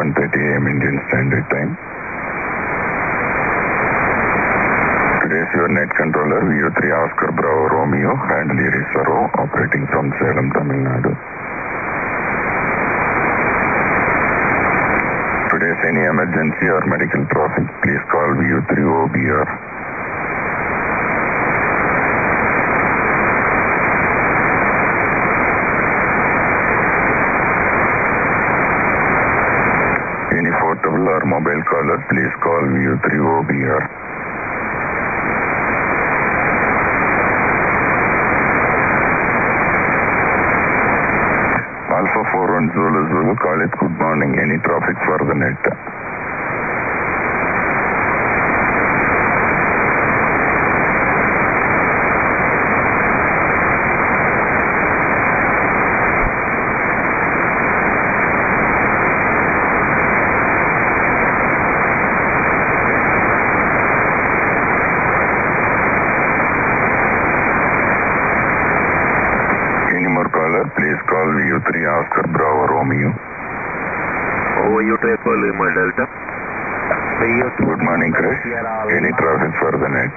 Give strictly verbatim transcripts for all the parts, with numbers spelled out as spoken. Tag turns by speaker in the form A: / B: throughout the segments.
A: one thirty a m Indian Standard Time. Today is your net controller V U three Oscar Bravo Romeo and Leary Saro operating from Salem, Tamil Nadu. Today's any emergency or medical traffic, please call V U three O B R. Any portable or mobile caller, please call V U three O B R. Alpha four one Zulu Zulu, call it good morning. Any traffic for the net? Please call V U three Oscar Bravo Romeo.
B: Over U two Echo Lima Delta.
A: Good morning, Chris. Any traffic for the net?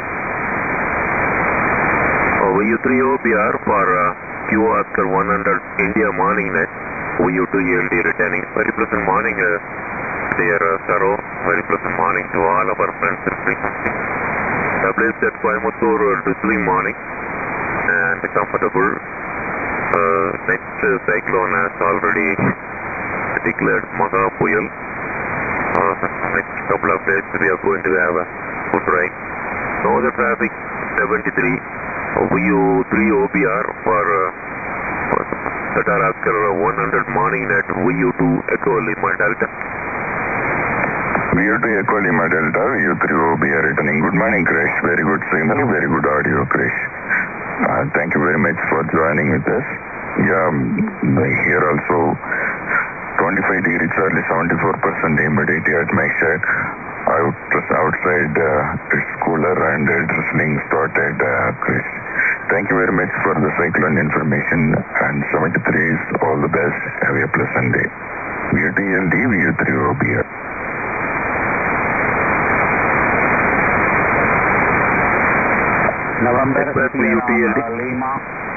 B: Over U three O B R for uh, Q Oscar one hundred India morning net. O U two E L D returning. Very pleasant morning, uh, dear uh, Saro. Very pleasant morning to all of our friends in frequency. W S at Coimbatore, uh, drizzling morning and comfortable. Uh, next uh, cyclone has already declared Maha Puyal. Uh, next couple of days we are going to have a good rain. No other traffic, seventy-three. V U three O B R for uh, Qatar Oscar one hundred morning at V U two Echo Lima Delta.
A: V U two Echo Lima Delta, V U three O B R returning. Good morning, Krish. Very good signal, very good audio, Krish. Uh, thank you very much for joining with us. Yeah, here also twenty-five degree Charlie, seventy-four percent humidity at my shed. Out, outside uh, it's cooler and uh, drizzling started, uh, Chris. Thank you very much for the cyclone information, and seventy-three is all the best. Have a pleasant day. V U T L D, V U three O B R.
C: November
B: V U T L D.
C: Lima.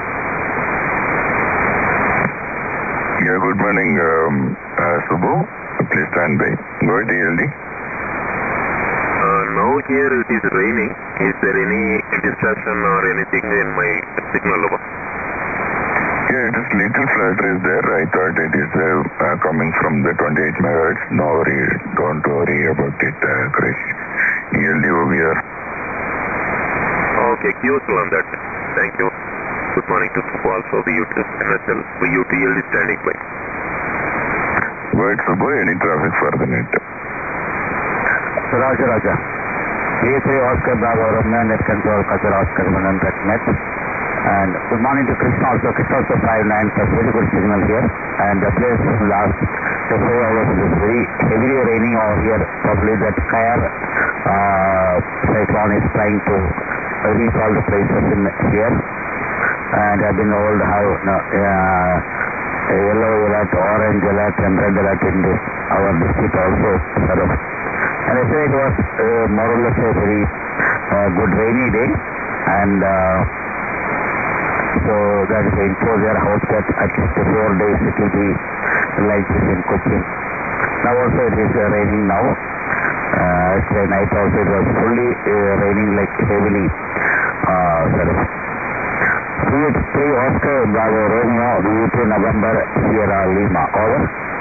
A: Yeah, good morning, um, uh, Subbu. Please stand by. Go ahead, T L D.
B: Uh, now here it is raining. Is there any distraction or anything in my signal over?
A: Yeah, it is little flutter is there. I thought it is uh, uh, coming from the twenty-eight megahertz. No worry, don't worry about it, uh, Chris. T L D over here.
B: Okay, useful on that. Thank you. Good morning to also V U T N S L, V U T L D standing by.
A: Go ahead, Subbu. Any traffic for the net?
C: Roger, Roger. V U three Oscar Bravo Romeo net control Qatar Oscar one hundred net. And good morning to Krishna also. Krishna also five nine plus very good signal here. And the place last the four hours is very heavily raining over here. Probably that fire uh, cyclone is trying to reach all the places in here. And I've been told how no, uh, yellow alert, orange alert and red alert in this our district also. Sort of. And I say it was uh, more or less a very uh, good rainy day, and uh, so that is the info there. Hope that at least four days it will be like this in Kochi. Now also it is uh, raining now. Uh, yesterday night also it was fully uh, raining like heavily. Uh, sort of. V U three Oscar Bravo Romeo, V U two November Sierra Lima. Over.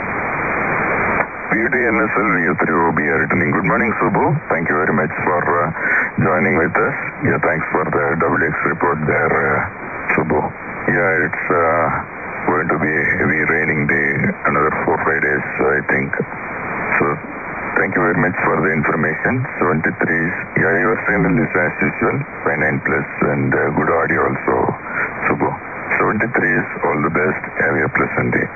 A: V U T N S L, V U three O B R returning. Good morning, Subbu. Thank you very much for uh, joining with us. Yeah, thanks for the W X report there, uh, Subbu. Yeah, it's uh, going to be a heavy raining day, another four, five days, I think. So, thank you very much for the information. seventy-three, yeah, your signal is as usual, five nine plus, and uh, good audio also, Subbu. seventy-three is all the best. Have a pleasant day.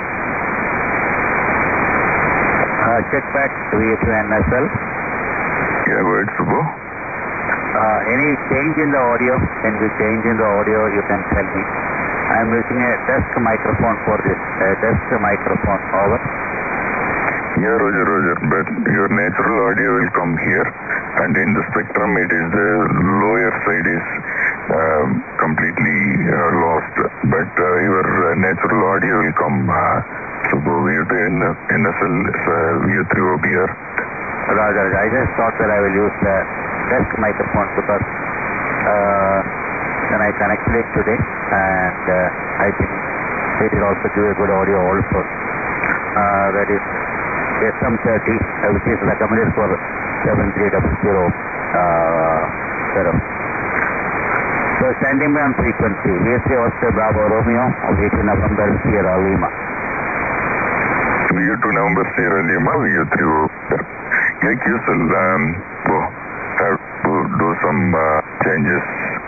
C: Uh, check back V U two N S L.
A: Yeah, go ahead, Subbu.
C: Uh, any change in the audio? Can you change in the audio? You can tell me. I am using a desk microphone for this. A desk microphone. Over.
A: Yeah, Roger, Roger, but your natural audio will come here, and in the spectrum it is the lower side is uh, completely uh, lost, but uh, your uh, natural audio will come. Uh, so go V U two N S L uh, V U three O B R.
C: Roger, I just thought that I will use the desk microphone because uh, then I connected it today, and uh, I think it will also give a good audio also. Uh, that is S M thirty, uh, which is recommended for seven three zero zero. Uh, zero. So standing by on frequency, V three Oscar Bravo Romeo, V two November Sierra Lima.
A: V two November Sierra Lima, V three O B R. Yeah, Q S L, um, oh, have to do some uh, changes.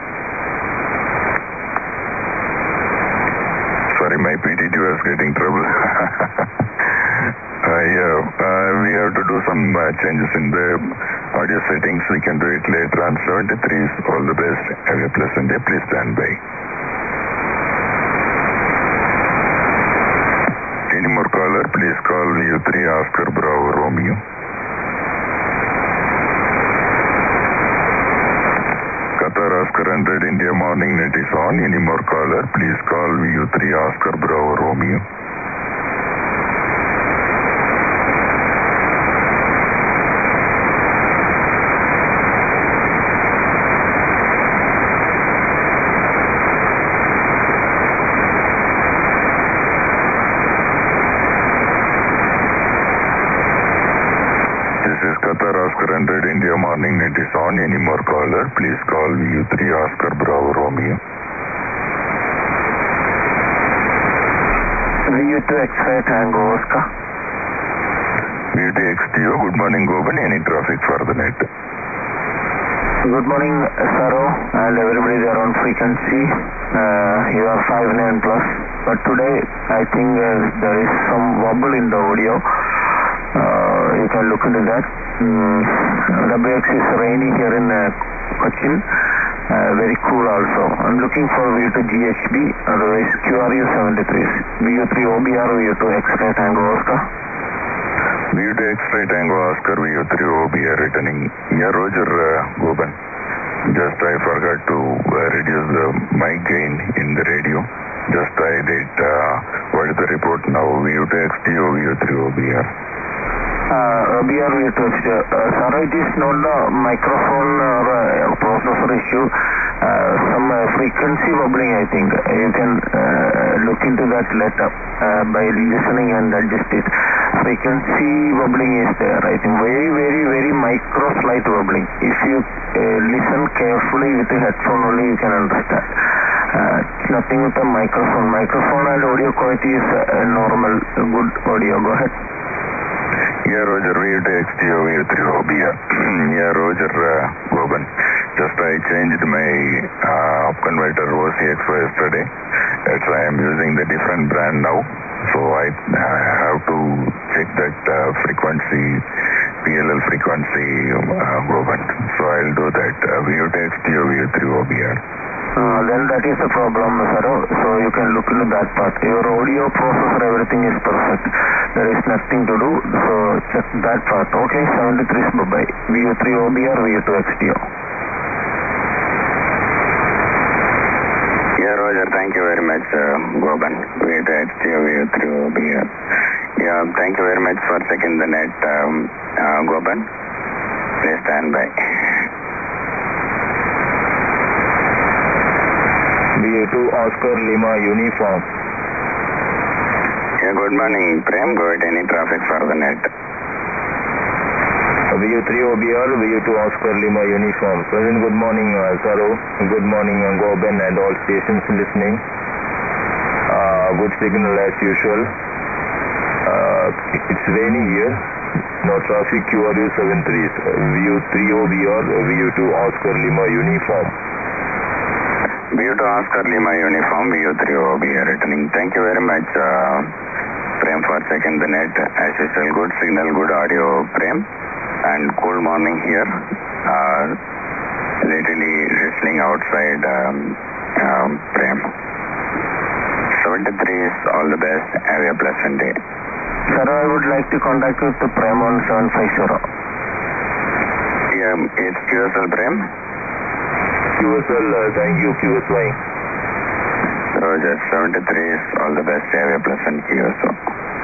A: Sorry, my P T T was getting trouble. Uh, yeah, uh, we have to do some uh, changes in the audio settings. We can do it later on. seventy-three is all the best. Have a pleasant day. Please stand by. Any more caller? Please call V U three Oscar Bravo Romeo. Qatar Oscar one hundred India Morning Net is on. Any more caller? Please call V U three Oscar Bravo Romeo. Qatar Oscar one hundred India Morning Net is on. Any more caller? Please call V U three Oscar Bravo Romeo.
D: V U two X-ray Tango Oscar.
A: V U two X T O, good morning Goban. Any traffic for the net?
D: Good morning Saro and everybody there on frequency. Uh, you are five nine plus, but today I think uh, there is some wobble in the audio. Uh, you can look into that. Mm, W X is rainy here in uh, Cochin, uh, very cool also. I'm looking for V U two G H B, otherwise Q R U seventy-three, V U three O B R, V U two X-ray Tango Oscar.
A: V U two X-ray Tango Oscar, V U three O B R returning. Yeah, Roger uh, Goban. Just I forgot to uh, reduce the mic gain in the radio. Just I did, uh, what is the report now? V U two X T O, V U three O B R.
D: Uh, O B R V U two X T O. Uh, sir, it is not the microphone or uh, processor issue. Uh, some uh, frequency wobbling, I think. You can uh, look into that later uh, by listening and adjust it. Frequency wobbling is there, I think. Very, very, very micro slight wobbling. If you uh, listen carefully with the headphone only, you can understand. Uh, it's nothing with the microphone. Microphone and audio quality is uh, normal, good audio. Go ahead.
A: Yeah, Roger, V U two X T O, V U three O B R. Yeah, Roger uh, Goban. Just I changed my uh, up converter O C X O yesterday. That's why I'm using the different brand now. So I uh, have to check that uh, frequency, P L L frequency, uh, Goban. So I'll do that. Uh, V U two X T O, V U three O B R.
D: Uh, then that is the problem, sir. So you can look into that part. Your audio processor, everything is perfect. There is nothing to do. So check that part. Okay, seventy-three, bye-bye. V U three O B R, V U two X T O.
A: Yeah, Roger, thank you very much, uh, Goban. V U two X T O, V U three O B R. Yeah, thank you very much for checking the net, um, uh, Goban. Please stand by.
E: V U two Oscar Lima Uniform.
A: Yeah, good morning, Prem. Go ahead, any traffic for the net?
E: V U three O B R, V U two Oscar Lima Uniform. Present, good morning, uh, Saro. Good morning, uh, Goban and all stations listening. Uh, good signal as usual. Uh, it's raining here. No traffic, Q R U seventy-three. Uh, V U three O B R, V U two Oscar Lima Uniform.
A: V U two Oscar Lima Uniform, V U three O B R returning. Thank you very much, uh, Prem, for checking the net. As usual, good signal, good audio, Prem. And cool morning here. Uh, literally listening outside, um, um, Prem. seventy-three is all the best. Have a pleasant day.
D: Sir, I would like to contact with the Prem on seven five zero.
A: Yeah, it's Q S L Prem.
E: Q S L, uh, thank you, Q S Y.
A: Roger, seventy-three is all the best. Have a pleasant Q S O.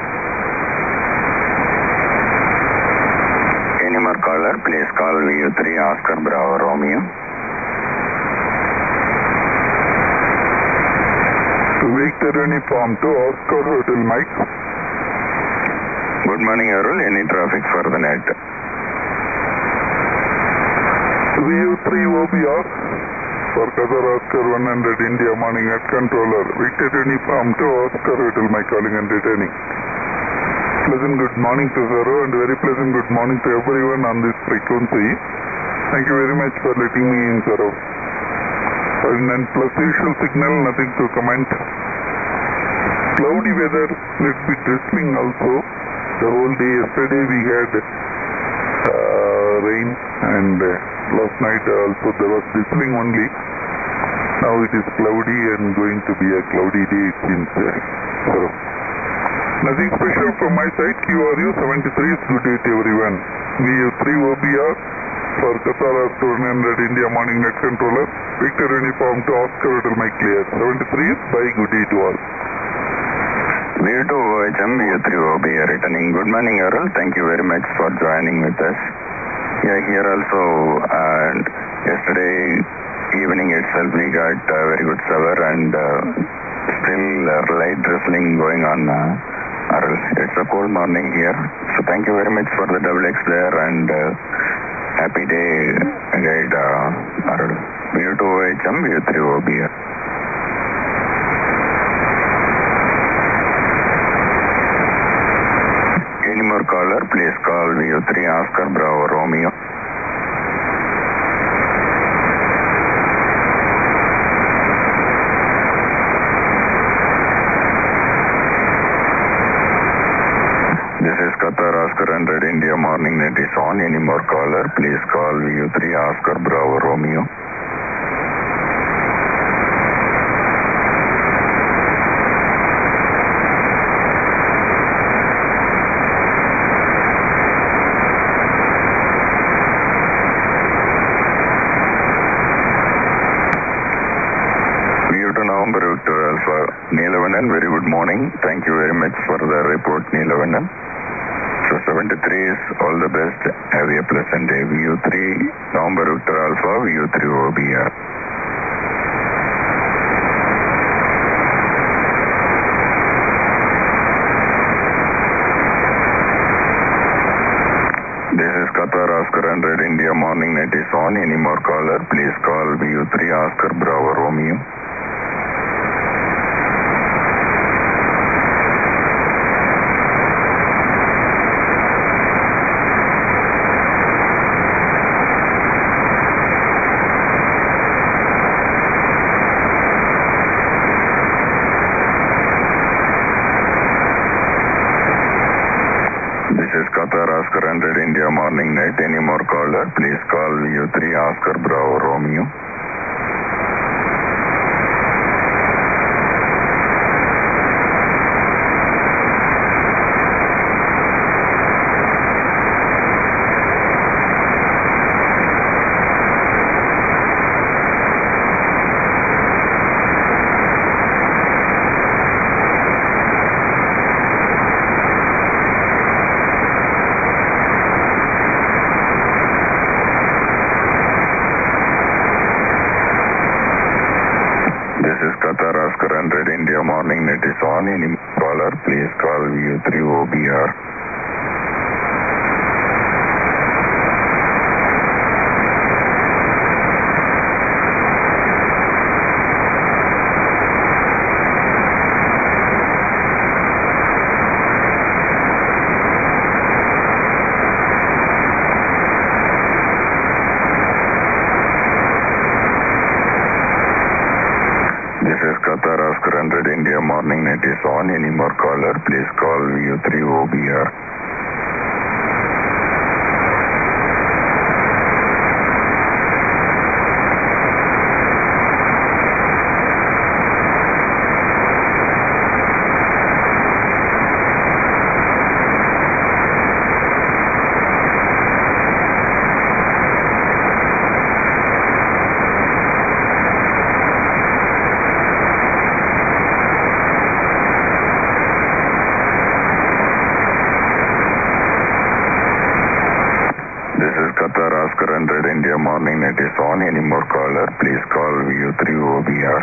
A: Any more caller, please call V U three Oscar Bravo Romeo.
F: Victor Uniform to Oscar Hotel Mike.
A: Good morning, Arul. Any traffic for the net?
F: V U three O B R for Qatar Oscar one hundred India morning at controller. Victor Uniform to Oscar Hotel Mike calling and returning. Pleasant good morning to Zaro and very pleasant good morning to everyone on this frequency. Thank you very much for letting me in, Zaro. And then plus usual signal, nothing to comment. Cloudy weather, little bit drizzling also. The whole day yesterday we had uh, rain and uh, last night also there was drizzling only. Now it is cloudy and going to be a cloudy day it seems. Uh, so, nothing special from my side. Q R U seventy-three is good day to everyone. V U three O B R for Qatar Oscar one hundred India morning net controller. Victor Uniform to Oscar Hotel Mike clear. seventy-three is by good day to all.
A: V U two O H M, V U three O B R returning. Good morning, Arul. Thank you very much for joining with us. Yeah, here also, uh, yesterday evening itself we got uh, very good shower and uh, still uh, light drizzling going on, uh, Arul. It's a cold morning here. So thank you very much for the double X there and uh, happy day, guide, uh, Arul. V U two O H M, V U three O B R. Any more caller, please call V U three Oscar Bravo Romeo. This is Qatar Oscar one hundred India morning net is on. Any more caller, please call V U three Oscar Bravo Romeo. November Victor Alpha Neelavandan, very good morning. Thank you very much for the report, Neelavandan. So seventy-three is all the best. Have a pleasant day. V U three November Victor Alpha, V U three O B R. This is Qatar Oscar one hundred India morning net is on. Any more caller, please call V U three Oscar Bravo Romeo. This is Qatar Oscar one hundred India morning net. Any more caller, please call V U three Oscar Bravo Romeo. This is Qatar Oscar one hundred India morning net is on. Any caller, please call V U three O B R. This is Qatar Oscar one hundred India morning net is on. Any more caller, please call V U three O B R. net is on. Any more caller, please call V U three O B R.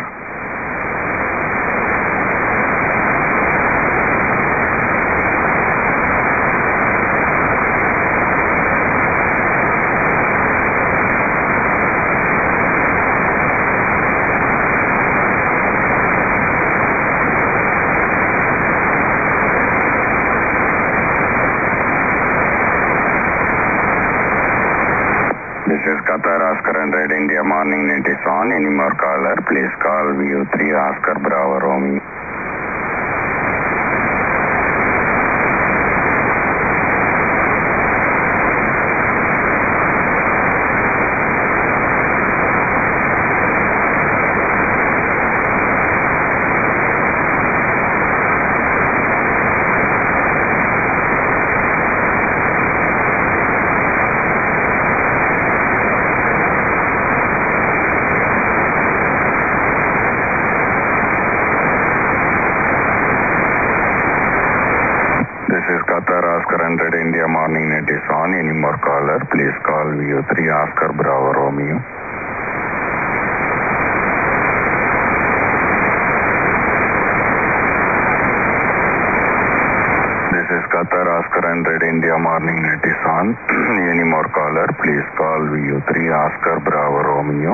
A: This is Qatar Oscar one hundred India morning net is on. Any more caller, please call V U three Oscar Bravo Romeo. This is Qatar Oscar one hundred India morning net is on. Any more caller, please call V U three Oscar Bravo Romeo. This is Qatar Oscar one hundred India morning net is on. Any more caller, please call V U three Oscar Bravo Romeo.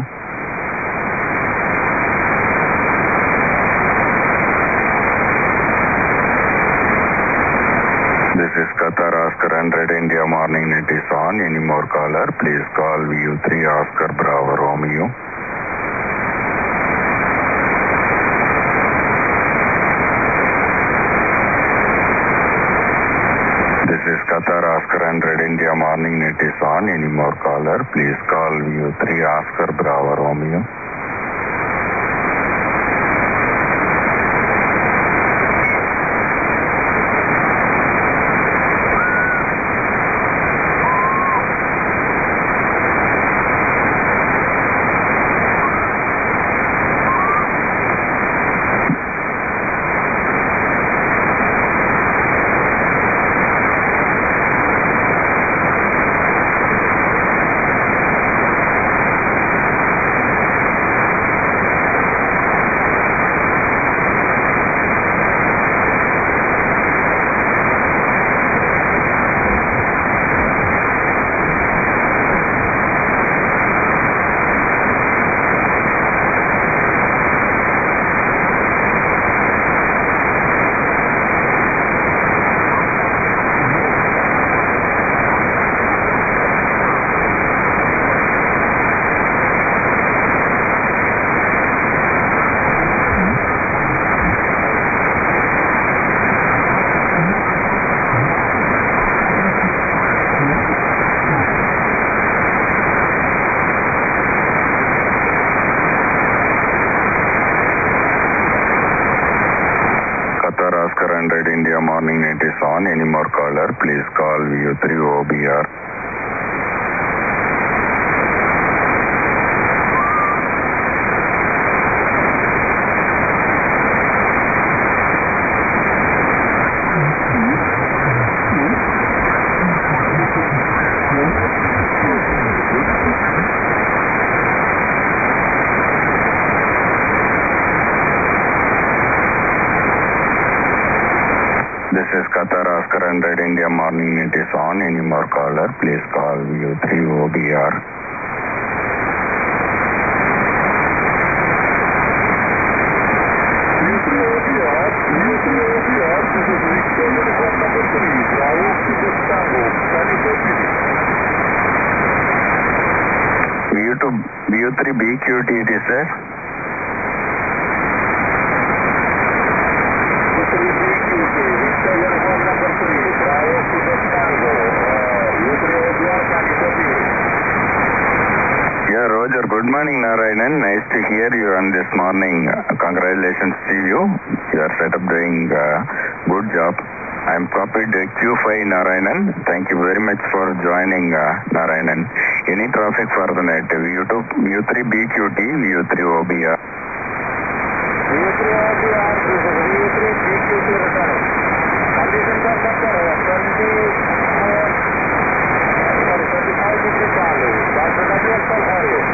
A: This is Qatar Oscar one hundred India morning net is on. Any more caller, please call V U three Oscar Bravo Romeo. This is Qatar Oscar one hundred India morning net is on. Any more caller, please call V U three Oscar Bravo Romeo. Qatar Oscar one hundred India morning net is on. Any more caller, please call V U three O B R. This is Qatar Oscar one hundred India morning net is on. Any more caller, please call V U three O B R.
F: V U three O B R, V U three O B R, this is Victor uniform number three, Bravo to Tango, can you take it?
A: V U two, V U three B Q T it is, sir.
F: Victor uniform number three, Bravo to Tango, V U three O B R, can you take it?
A: Yeah, Roger. Good morning, Narayanan. Nice to hear you on this morning. Uh, congratulations to you. You are set up doing uh, good job. I am copied uh, Q five Narayanan. Thank you very much for joining uh, Narayanan. Any traffic for the night? V U two, V U three B Q T, V U three O B R.
F: V U three O B R, this is V U three B Q T returning. Conditions are better, twenty-four, sorry, twenty-five degree Charlie. Doctor W S L Harris.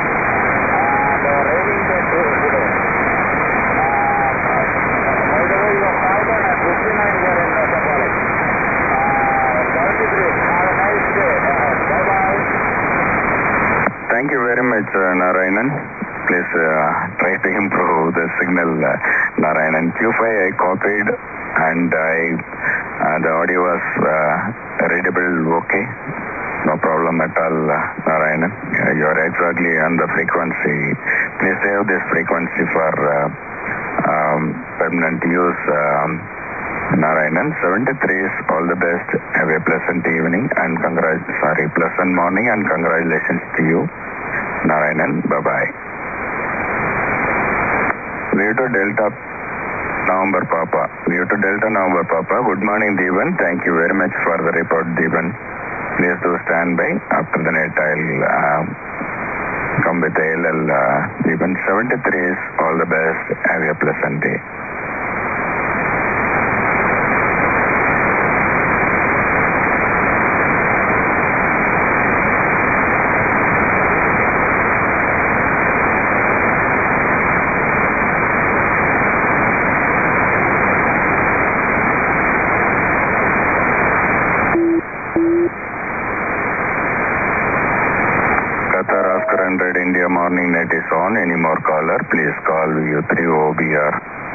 A: uh, Narayanan. Please uh, try to improve the signal, uh, Narayanan. Q five I copied and I, uh, the audio was uh, readable okay. No problem at all, uh, Narayanan. Uh, you are exactly on the frequency. Please save this frequency for uh, um, permanent use, um, Narayanan. seventy-three is all the best. Have a pleasant evening and congrat- sorry, pleasant morning and congratulations to you, Narayanan. Bye-bye. View to Delta November Papa. View to Delta November Papa. Good morning, Devan. Thank you very much for the report, Devan. Please do stand by. After the net, I'll uh, come with the L L. Uh, Devan, seventy-three is all the best. Have a pleasant day. India morning net is on. Any more caller, please call U three O B R.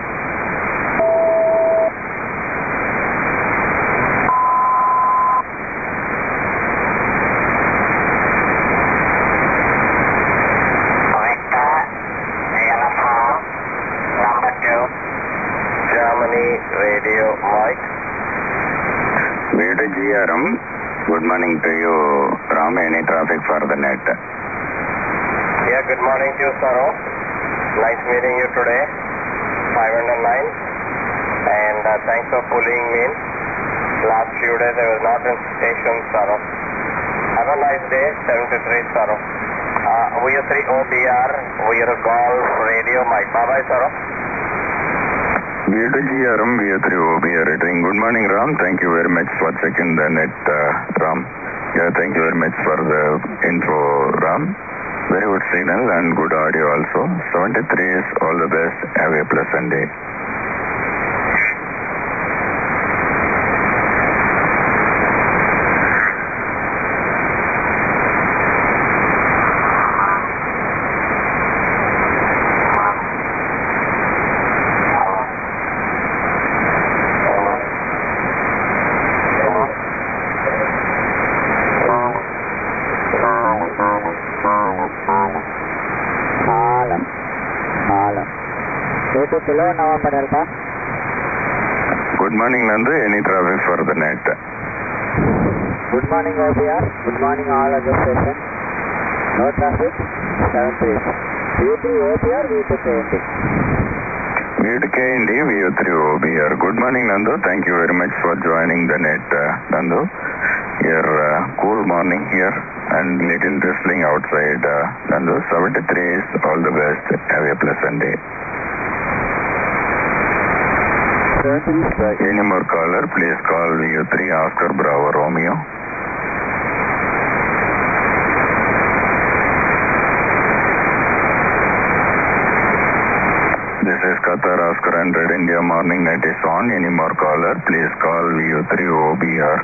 D: Number two, Germany radio Mike.
A: Way to G R M. Good morning to you, Ram. Any traffic for the net?
D: Yeah, good morning to you, Saro. Nice meeting you today. five and nine. And uh, thanks for pulling me in. Last few days I was not in station, Saro. Have a nice day, seventy-three, Saro. Uh, V U three O B R, V U Golf Radio, Mike. Bye-bye, Saro.
A: V U G R M, V U three O B R returning. Good morning, Ram. Thank you very much for checking the net, uh, Ram. Yeah, thank you very much for the info, Ram. Very good signal and good audio also. seventy-three is all the best. Have a pleasant day.
C: Hello, November Delta.
A: Good morning, Nandu. Any traffic for the net?
C: Good morning, O B R. Good morning, all other stations. No traffic. seven three. V U three O B R, V U two K N D.
A: V U two K N D, V U three O B R. Good morning, Nandu. Thank you very much for joining the net, uh, Nandu. Your uh, cool morning here and little drizzling outside, uh, Nandu. seventy-three is all the best. Have a pleasant day. Any more caller, please call V U three Oscar Bravo Romeo. This is Qatar Oscar one hundred India morning net is on. Any more caller, please call V U three O B R.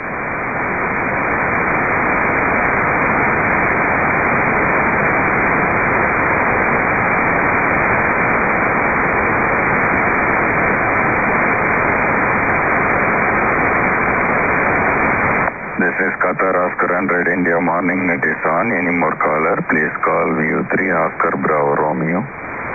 A: This is Qatar Oscar one hundred India morning net is on. Any more caller, please call V U three Oscar Bravo Romeo.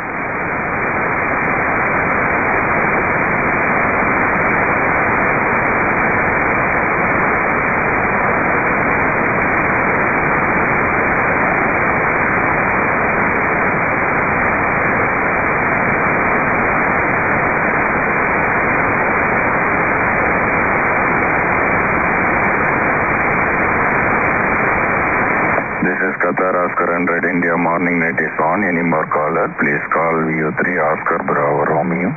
A: Qatar Oscar one hundred India morning net is on. Any more caller, please call V U three Oscar Bravo Romeo.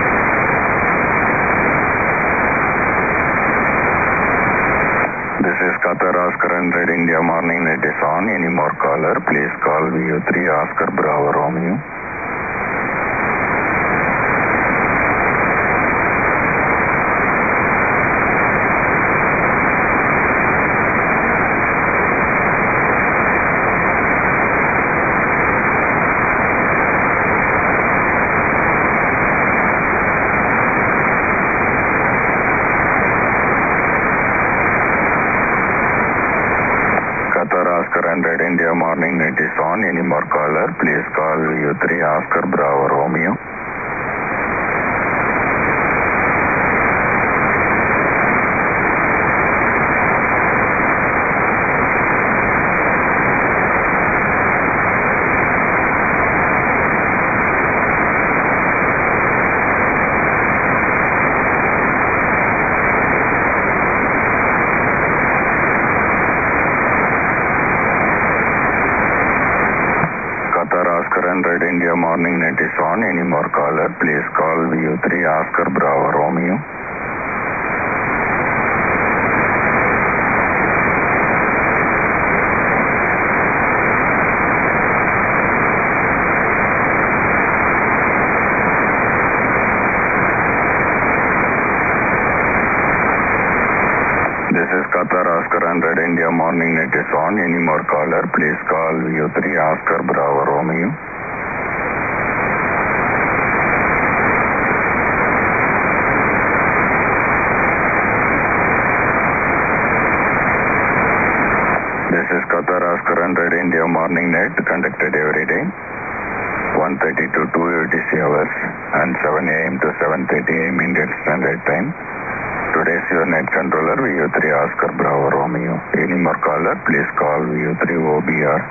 A: This is Qatar Oscar one hundred India morning net is on. Any more caller, please call V U three Oscar Bravo Romeo. Qatar Oscar one hundred India morning net is on. Any more caller, please call V U three Oscar Bravo Romeo. Qatar Oscar one hundred India morning net is on. Any more caller, please call V U three Oscar Bravo Romeo. This is Qatar Oscar one hundred India morning net is on. Any more caller, please call V U three Oscar Bravo Romeo. This is Qatar Oscar one hundred India morning net, conducted every day, one thirty to two U T C hours and seven A M to seven thirty A M Indian Standard Time. Today's your net controller V U three Oscar Bravo Romeo. Any more caller, please call V U three O B R.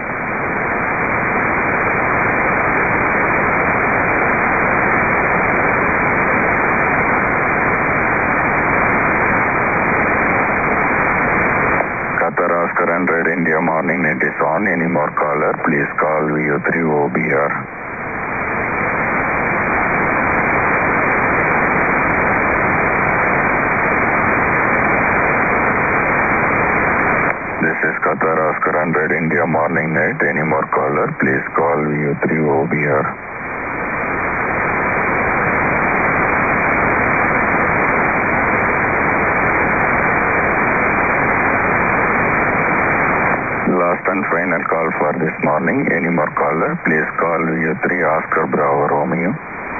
A: Qatar Oscar one hundred India morning net is on. Any more caller, please call V U three O B R. This is Qatar Oscar one hundred India morning net. Any more caller, please call V U three O B R. Last and final call for this morning. Any more caller, please call V U three Oscar Bravo Romeo.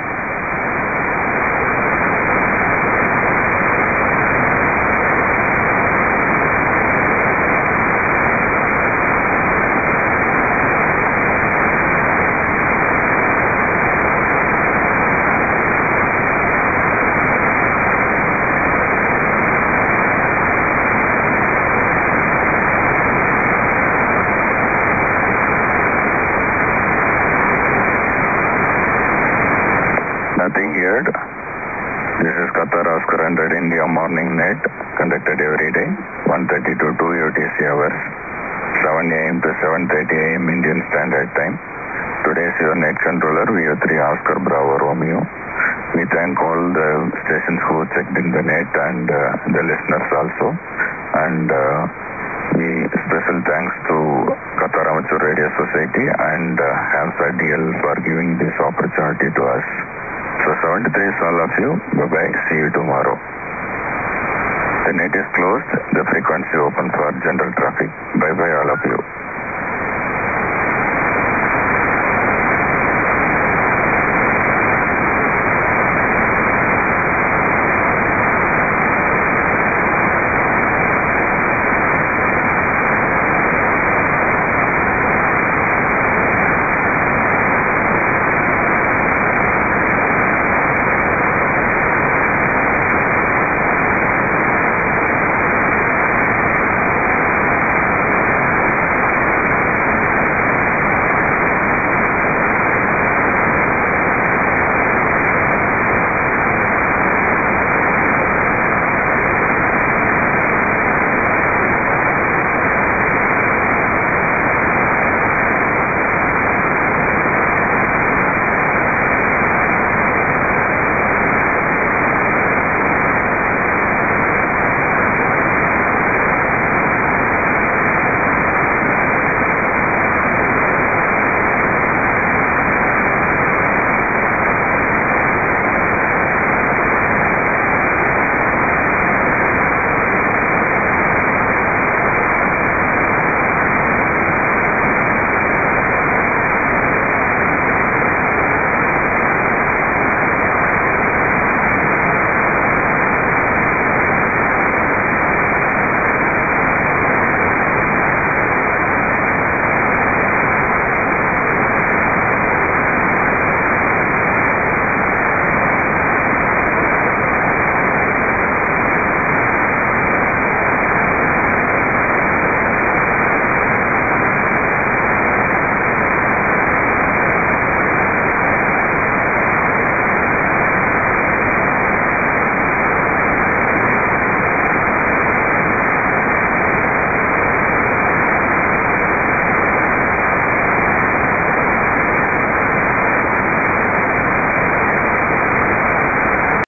A: Nothing heard. This is Qatar Oscar one hundred India morning net, conducted every day, one thirty to two U T C hours, seven A M to seven thirty A M Indian Standard Time. Today's your net controller V U three Oscar Bravo Romeo. We thank all the stations who checked in the net and uh, the listeners also. And uh, we special thanks to Qatar Amateur Radio Society and uh, Hamza D L for giving this opportunity to us. So seventy-three is all of you. Bye-bye. See you tomorrow. The net is closed. The frequency open for general traffic. Bye-bye all of you.